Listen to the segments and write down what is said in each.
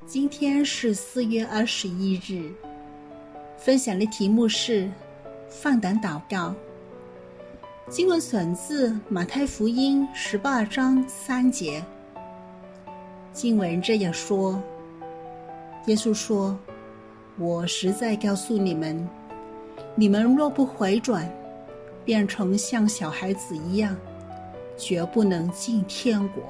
今天是4月21日，分享的题目是放胆祷告。经文选自马太福音18章3节。经文这样说，耶稣说，我实在告诉你们，你们若不回转，变成像小孩子一样，绝不能进天国。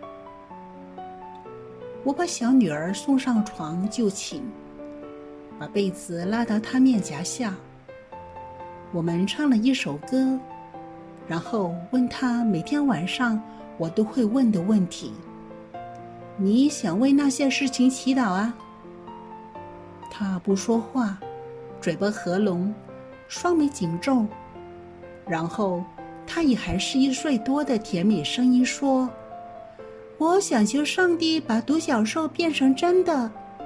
我把小女儿送上床就寝，把被子拉到她面颊下。我们唱了一首歌，然后问她每天晚上我都会问的问题：你想为那些事情祈祷啊？她不说话，嘴巴合拢，双眉紧皱，然后她以还是1岁多的甜美声音说，我想求上帝把独角兽变成真的。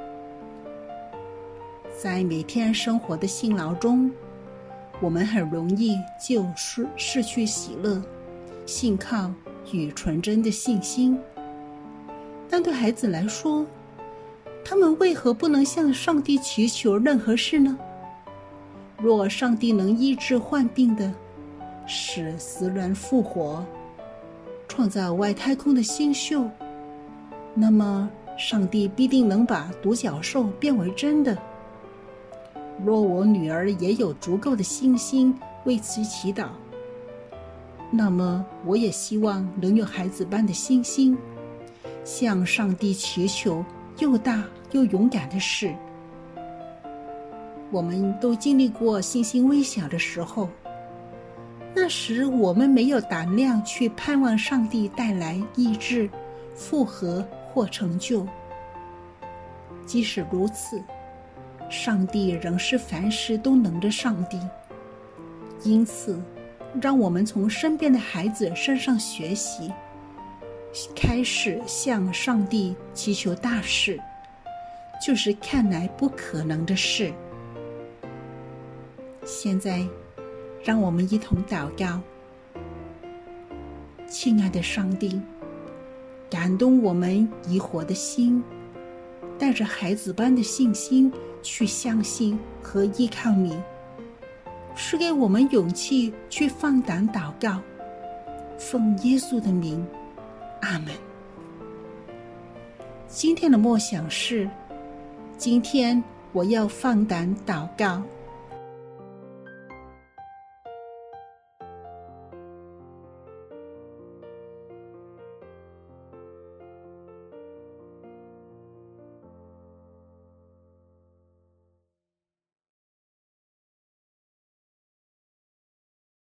在每天生活的辛劳中，我们很容易就失去喜乐、信靠与纯真的信心。但对孩子来说，他们为何不能向上帝祈求任何事呢？若上帝能医治患病的，使死人复活，创造外太空的星宿，那么上帝必定能把独角兽变为真的。若我女儿也有足够的信心为此祈祷，那么我也希望能有孩子般的信心，向上帝祈求又大又勇敢的事。我们都经历过信心微小的时候，那时我们没有胆量去盼望上帝带来医治、复合或成就。即使如此，上帝仍是凡事都能的上帝。因此，让我们从身边的孩子身上学习，开始向上帝祈求大事，就是看来不可能的事。现在让我们一同祷告。亲爱的上帝，感动我们疑惑的心，带着孩子般的信心去相信和依靠你，赐给我们勇气去放胆祷告。奉耶稣的名，阿们。今天的默想是，今天我要放胆祷告。